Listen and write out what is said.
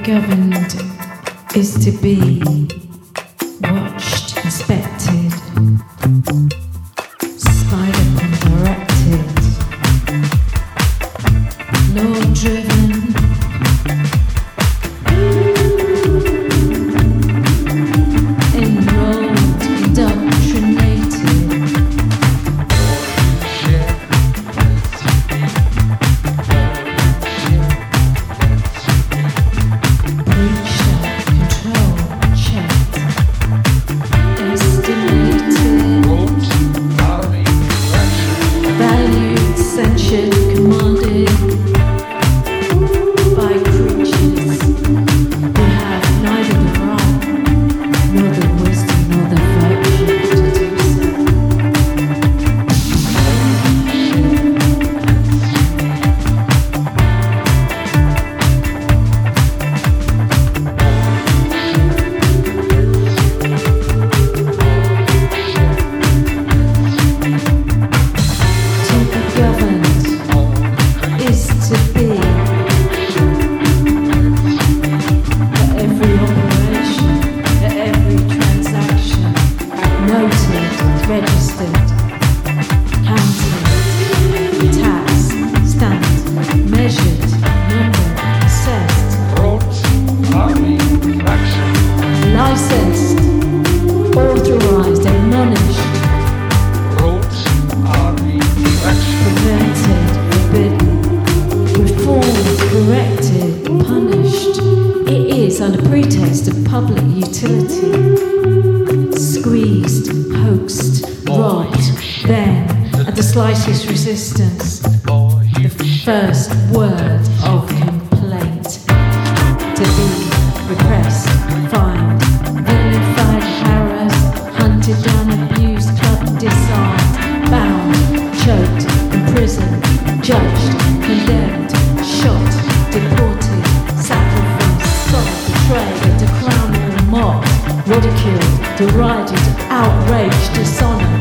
governed is to be watched, inspected, spied upon, directed, law-driven, enrolled, indoctrinated. Under pretext of public utility, squeezed, hoaxed, robbed, then, at the slightest resistance, the first word of complaint, to be repressed, fined, vilified, harassed, hunted down, abused, clubbed, disarmed, bound, choked, imprisoned, judged, condemned, shot, deported, sacrificed, sold, betrayed, declaimed, mocked, ridiculed, derided, outraged, dishonored,